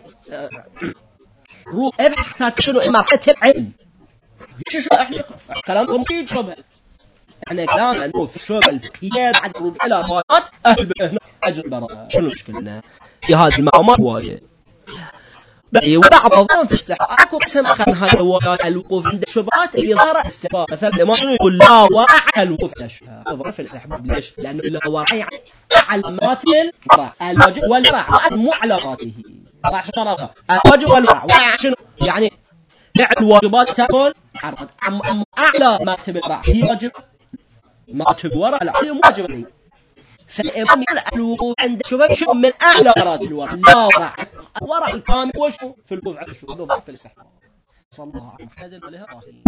روح ابحث شنو إمارة العلم شو شو إحنا كلامكم كيد شبه احنا كلام انه في شغل الفقهيه بعد الرجوع الى روايات اهل بهنا اجر براءه شنو مشكلنا في هذه المعلومات وايد بقي وبعض الظن في الصحه اكو قسم اخر هاي الروايات الوقوف عند الشبهات اللي ظهر استحباب مثلا لما يقول لا ورع الوقوف عند الشبهه ظهر في الاستحباب ليش لانه لا ورع على مراتب الواجب والورع مو على راته راح شرطه الواجب والورع ورع شنو يعني فعل واجبات تكون عرض أم اعلى مرتبه الورع هي واجب ما تبورا لا هي واجب عليه فالإمام يقول الوقوف عند الشباب شو من أعلى مراتب الورع لا ورع الورع الكامل وشو في الوقوف عند الشباب ضعف في الاستحباب صلى الله عليه وسلم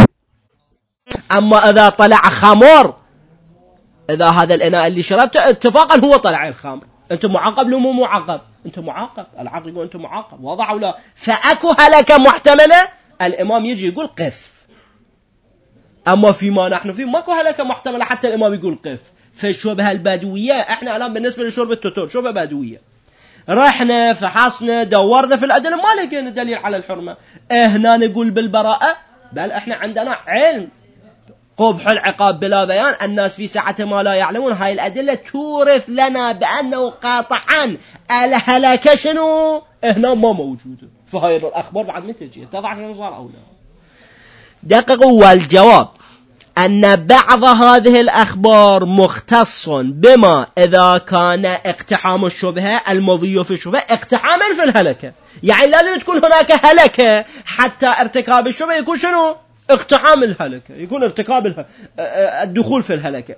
أما إذا طلع خمر إذا هذا الإناء اللي شربته اتفاقا هو طلع الخمر أنت معاقب لو مو معاقب أنت معاقب العقل يقول أنت معاقب واضح ولا فأكو هلكة محتملة الإمام يجي يقول قف أما فيما نحن فيه ماكو هلكة محتملة حتى الإمام يقول قف في الشبهة البدوية إحنا الآن بالنسبة لشرب التوتور شبهة بدوية رحنا فحصنا دورنا في الأدلة ما لقينا دليل على الحرمة هنا نقول بالبراءة بل إحنا عندنا علم قبح العقاب بلا بيان الناس في ساعة ما لا يعلمون هاي الأدلة تورث لنا بأنه قاطعا الهلكة شنو هنا ما موجودة فهاي الأخبار بعد متى تجي تضع في نظر أو لا دققوا والجواب أن بعض هذه الأخبار مختص بما إذا كان اقتحام الشبهة المضي في الشبهة اقتحاما في الهلكة يعني لازم تكون هناك هلكة حتى ارتكاب الشبهة يكون شنو اقتحام الهلكة يكون ارتكاب اله... الدخول في الهلكة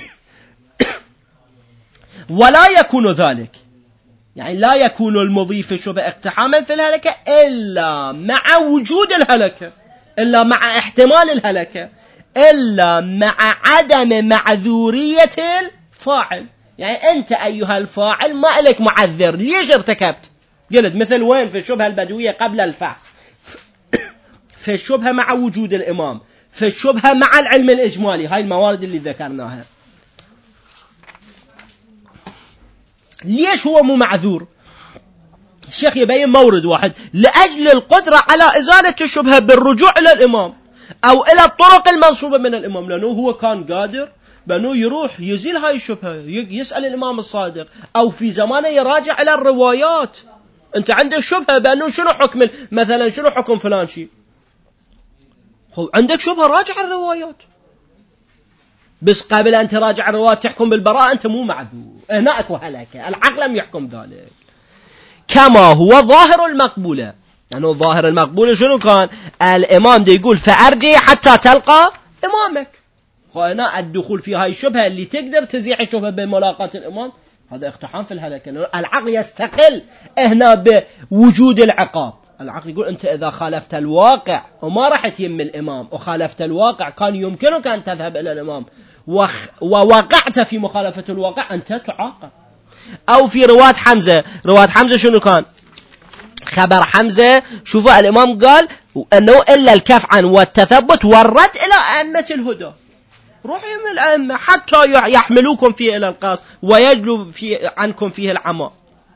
ولا يكون ذلك يعني لا يكون المضي في الشبهة اقتحاما في الهلكة إلا مع وجود الهلكة إلا مع احتمال الهلكة إلا مع عدم معذورية الفاعل يعني أنت أيها الفاعل ما لك معذر ليش ارتكبت قلت مثل وين في الشبهة البدوية قبل الفحص في الشبهة مع وجود الإمام في الشبهة مع العلم الإجمالي هاي الموارد اللي ذكرناها ليش هو مو معذور الشيخ يبين مورد واحد لأجل القدرة على إزالة الشبهة بالرجوع إلى الإمام أو إلى الطرق المنصوبة من الإمام لأنه هو كان قادر بأنه يروح يزيل هاي الشبهة يسأل الإمام الصادق أو في زمانه يراجع إلى الروايات أنت عندك شبهة بأنه شنو حكم مثلا شنو حكم فلان شيء خب عندك شبهة راجع الروايات، بس قبل أن تراجع الروايات تحكم بالبراءة أنت مو معذور، هنا أكو هلكة، العقل لم يحكم ذلك. كما هو ظاهر المقبولة، يعني ظاهر المقبولة شنو كان؟ الإمام دي يقول فأرجع حتى تلقى إمامك. هنا الدخول في هاي الشبهة اللي تقدر تزيح الشبهة بملاقاة الإمام، هذا اقتحام في الهلكة. العقل يستقل هنا بوجود العقاب. العقل يقول أنت إذا خالفت الواقع وما راح تيم الإمام وخالفت الواقع كان يمكنك أن تذهب إلى الإمام وخ... ووقعت في مخالفة الواقع أنت تعاقب. أو في رواية حمزة، رواية حمزة شنو كان؟ خبر حمزة شوفوا الإمام قال أنه إلا الكف عن والتثبت والرد إلى أئمة الهدى، روحوا من الأئمة حتى يحملوكم فيه إلى القاص ويجلوا في عنكم فيه العمى.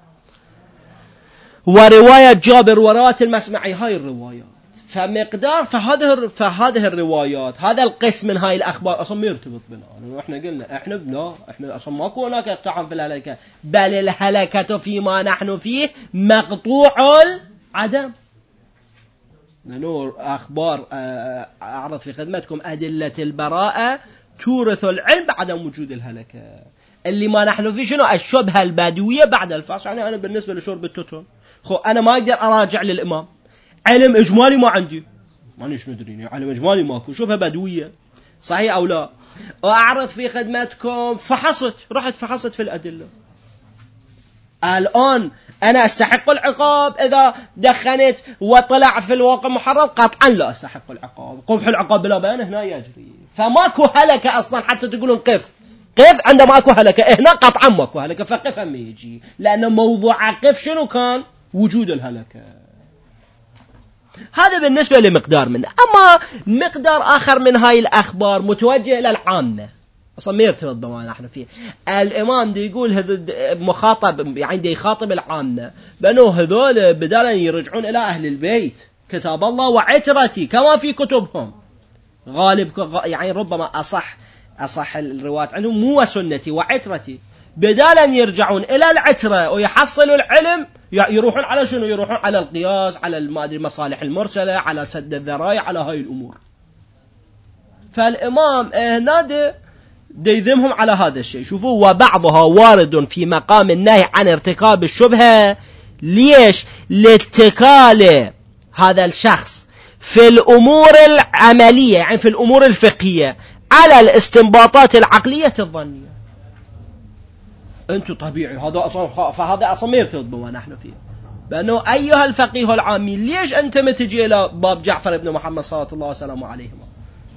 ورواية جابر ورواية المسمعي هاي الروايات، فمقدار فهذه فهذه الروايات هذا القسم من هاي الأخبار أصلا ما يرتبط بنا. احنا قلنا احنا بنا احنا أصلا ماكو هناك اقتحام في الهلكة، بل الهلكة فيما نحن فيه مقطوع العدم. نور أخبار أعرض في خدمتكم أدلة البراءة تورث العلم بعدم وجود الهلكة. اللي ما نحن فيه شنو؟ الشبهة البادوية بعد الفحص. يعني أنا بالنسبة لشرب التوتون خو أنا ما أقدر أراجع للإمام، علم إجمالي ما عندي، مانيش مدريني، علم إجمالي ماكو، شبهة بدوية صحيح أو لا؟ وأعرض في خدمتكم فحصت، رحت فحصت في الأدلة. الآن أنا أستحق العقاب إذا دخنت وطلع في الواقع محرم؟ قطعا لا أستحق العقاب، قبح العقاب بلا بيان هنا يجري. فماكو هلكة أصلا حتى تقولون قف قف عندما أكو هلكة، هنا قطعا ماكو هلكة، فقف أم يجي، لأن موضوع قف شنو كان؟ وجود الهلكة. هذا بالنسبة لمقدار منه. أما مقدار آخر من هاي الأخبار متوجه إلى العامة، أصلا ما يرتبط بما نحن فيه. الإمام دي يقول هذا مخاطب، يعني دي يخاطب العامة بأنه هذول بدالا يرجعون إلى أهل البيت كتاب الله وعترتي كما في كتبهم غالب، يعني ربما أصح أصح الروايات عندهم مو سنتي وعترتي، بدالا يرجعون إلى العترة ويحصلوا العلم يروحون على شنو؟ يروحون على القياس، على المصالح المرسلة، على سد الذرائع، على هاي الأمور. فالإمام هنا يذمهم على هذا الشيء. شوفوا وبعضها وارد في مقام النهي عن ارتكاب الشبهة. ليش؟ لاتكال هذا الشخص في الأمور العملية، يعني في الأمور الفقهية، على الاستنباطات العقلية الظنية. أنتم طبيعي هذا أصلا، فهذا أصلا ما يرتبط بما نحن فيه. بأنه أيها الفقيه العامي ليش أنت ما تجي إلى باب جعفر بن محمد صلى الله عليه وسلم عليهما،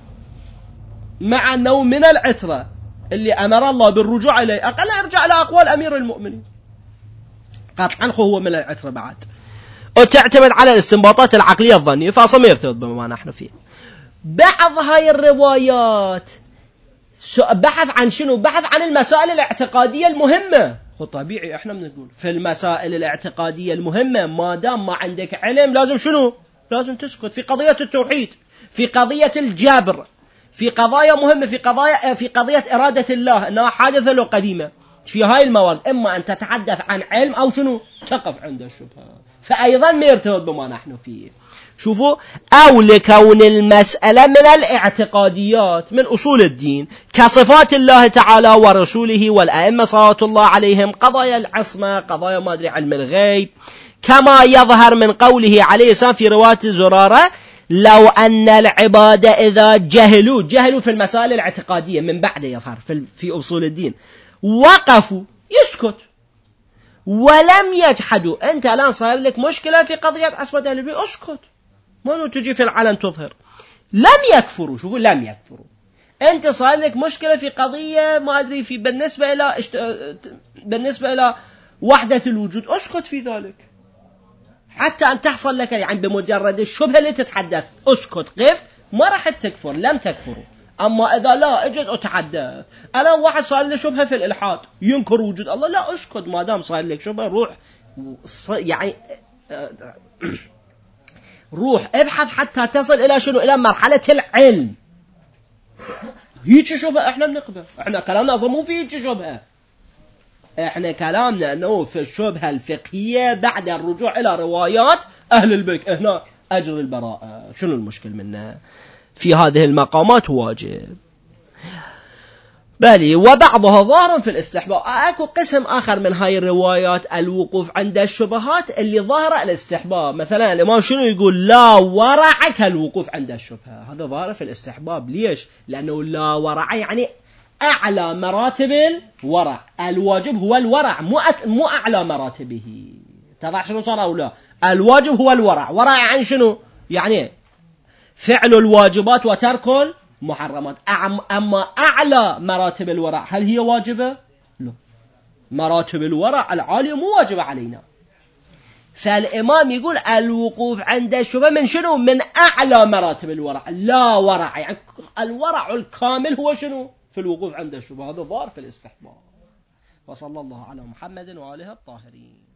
مع أنه من العترة اللي أمر الله بالرجوع إليه، أقل أرجع إلى أقوال أمير المؤمنين، قطعا هو من العترة بعد، وتعتمد على الاستنباطات العقلية الظنية، فأصلا ما يرتبط بما نحن فيه. بعض هاي الروايات بحث عن شنو؟ بحث عن المسائل الاعتقادية المهمة. خو طبيعي احنا بنقول في المسائل الاعتقادية المهمة ما دام ما عندك علم لازم شنو؟ لازم تسكت. في قضية التوحيد، في قضية الجبر، في قضايا مهمة، في قضايا في قضية إرادة الله أنها حادثة له قديمة، في هاي المواد إما أن تتحدث عن علم أو شنو؟ تقف عند الشبهة، فأيضا ما يرتبط بما نحن فيه. شوفوا، أو لكون المسألة من الاعتقاديات من أصول الدين كصفات الله تعالى ورسوله والأئمة صلوات الله عليهم، قضايا العصمة، قضايا ما أدري علم الغيب، كما يظهر من قوله عليه السلام في رواية زرارة: لو أن العباد إذا جهلوا جهلوا في المسائل الاعتقادية من بعد يظهر في, في أصول الدين وقفوا يسكت ولم يجحدوا. أنت الآن صار لك مشكلة في قضية عصمة أهل البيت، أسكت، ما تجي في العلن تظهر. لم يكفروا، شوفوا لم يكفروا. أنت صار لك مشكلة في قضية ما أدري في بالنسبة إلى اشت... بالنسبة إلى وحدة الوجود، أسكت في ذلك حتى أن تحصل لك، يعني بمجرد الشبهة اللي تتحدث أسكت قف، ما راح تكفر، لم تكفروا. أما إذا لا أجد أتحدث، أنا واحد صار له شبهة في الإلحاد ينكر وجود الله، لا أسكت، ما دام صار لك شبهة روح يعني روح ابحث حتى تصل إلى شنو؟ إلى مرحلة العلم. هيك شبهة احنا بنقبل، احنا كلامنا أصلا مو في هيك شبهة، احنا كلامنا أنه في الشبهة الفقهية بعد الرجوع إلى روايات أهل البيت، هنا أجر البراءة، شنو المشكل منها؟ في هذه المقامات واجب. بل وبعضها ظاهر في الاستحباب. اكو قسم آخر من هاي الروايات الوقوف عند الشبهات اللي ظاهرة الاستحباب. مثلا الإمام شنو يقول؟ لا ورع كالوقوف عند الشبهة، هذا ظاهر في الاستحباب. ليش؟ لأنه لا ورع يعني أعلى مراتب الورع. الواجب هو الورع، مو مو أعلى مراتبه. تضع شنو صار أو لا؟ الواجب هو الورع. ورع يعني شنو؟ يعني فعل الواجبات وترك المحرمات. أما أعلى مراتب الورع هل هي واجبة؟ لا، مراتب الورع العالية مو واجبة علينا. فالإمام يقول الوقوف عند الشبهة من شنو؟ من أعلى مراتب الورع. لا ورع يعني الورع الكامل هو شنو؟ في الوقوف عند الشبهة. هذا ظاهر في الاستحباب. وصلى الله على محمد وآله الطاهرين.